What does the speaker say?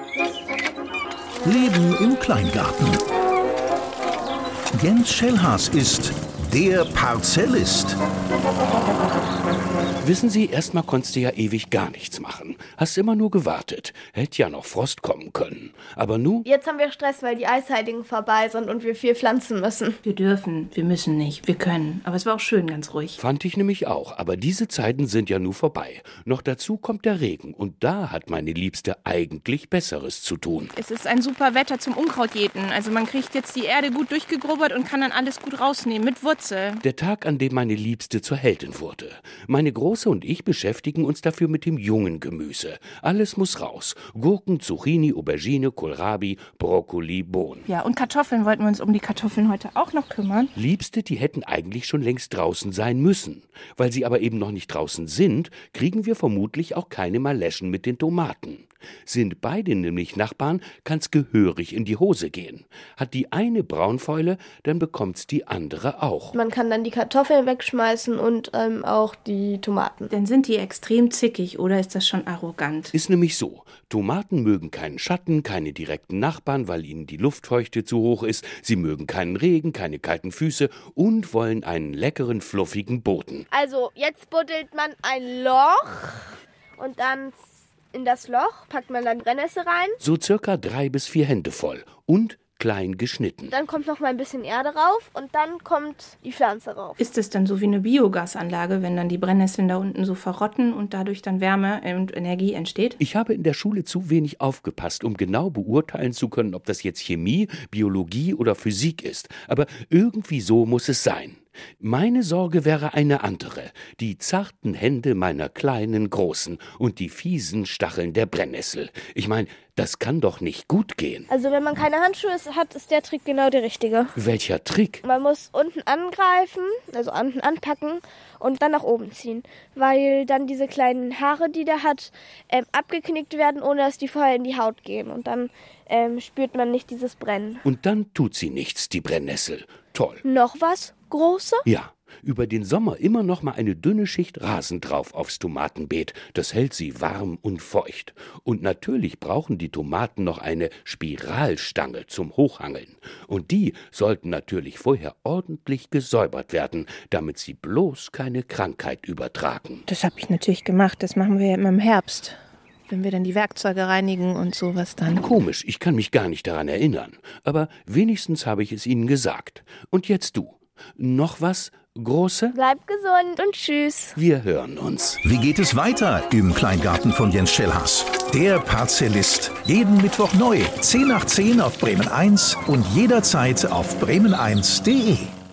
Leben im Kleingarten. Jens Schellhas ist der Parzellist. Wissen Sie, erstmal konntest du ja ewig gar nichts machen. Hast immer nur gewartet. Hätte ja noch Frost kommen können. Aber nu? Jetzt haben wir Stress, weil die Eisheiligen vorbei sind und wir viel pflanzen müssen. Wir dürfen, wir müssen nicht, wir können. Aber es war auch schön, ganz ruhig. Fand ich nämlich auch. Aber diese Zeiten sind ja nu vorbei. Noch dazu kommt der Regen. Und da hat meine Liebste eigentlich Besseres zu tun. Es ist ein super Wetter zum Unkrautjäten. Also man kriegt jetzt die Erde gut durchgegrubbert und kann dann alles gut rausnehmen mit Wurzel. Der Tag, an dem meine Liebste zur Heldin wurde. Meine Große und ich beschäftigen uns dafür mit dem jungen Gemüse. Alles muss raus. Gurken, Zucchini, Aubergine, Kohlrabi, Brokkoli, Bohnen. Ja, und Kartoffeln wollten wir uns um die Kartoffeln heute auch noch kümmern. Liebste, die hätten eigentlich schon längst draußen sein müssen. Weil sie aber eben noch nicht draußen sind, kriegen wir vermutlich auch keine Maleschen mit den Tomaten. Sind beide nämlich Nachbarn, kann's gehörig in die Hose gehen. Hat die eine Braunfäule, dann bekommt's die andere auch. Man kann dann die Kartoffeln wegschmeißen und auch die Tomaten. Dann sind die extrem zickig oder ist das schon arrogant? Ist nämlich so, Tomaten mögen keinen Schatten, keine direkten Nachbarn, weil ihnen die Luftfeuchte zu hoch ist. Sie mögen keinen Regen, keine kalten Füße und wollen einen leckeren, fluffigen Boden. Also jetzt buddelt man ein Loch und dann in das Loch packt man dann Brennnessel rein. So circa 3 bis 4 Hände voll und klein geschnitten. Dann kommt noch mal ein bisschen Erde rauf und dann kommt die Pflanze rauf. Ist es dann so wie eine Biogasanlage, wenn dann die Brennnesseln da unten so verrotten und dadurch dann Wärme und Energie entsteht? Ich habe in der Schule zu wenig aufgepasst, um genau beurteilen zu können, ob das jetzt Chemie, Biologie oder Physik ist. Aber irgendwie so muss es sein. Meine Sorge wäre eine andere. Die zarten Hände meiner kleinen Großen und die fiesen Stacheln der Brennnessel. Ich meine, das kann doch nicht gut gehen. Also wenn man keine Handschuhe hat, ist der Trick genau der richtige. Welcher Trick? Man muss unten angreifen, also unten anpacken und dann nach oben ziehen. Weil dann diese kleinen Haare, die der hat, abgeknickt werden, ohne dass die vorher in die Haut gehen. Und dann spürt man nicht dieses Brennen. Und dann tut sie nichts, die Brennnessel. Toll. Noch was, Große? Ja, über den Sommer immer noch mal eine dünne Schicht Rasen drauf aufs Tomatenbeet. Das hält sie warm und feucht. Und natürlich brauchen die Tomaten noch eine Spiralstange zum Hochhangeln. Und die sollten natürlich vorher ordentlich gesäubert werden, damit sie bloß keine Krankheit übertragen. Das habe ich natürlich gemacht. Das machen wir ja immer im Herbst. Wenn wir dann die Werkzeuge reinigen und sowas dann. Komisch, ich kann mich gar nicht daran erinnern. Aber wenigstens habe ich es Ihnen gesagt. Und jetzt du. Noch was, Große? Bleib gesund und tschüss. Wir hören uns. Wie geht es weiter im Kleingarten von Jens Schellhas? Der Parzellist. Jeden Mittwoch neu. 10 nach 10 auf Bremen 1 und jederzeit auf bremen1.de.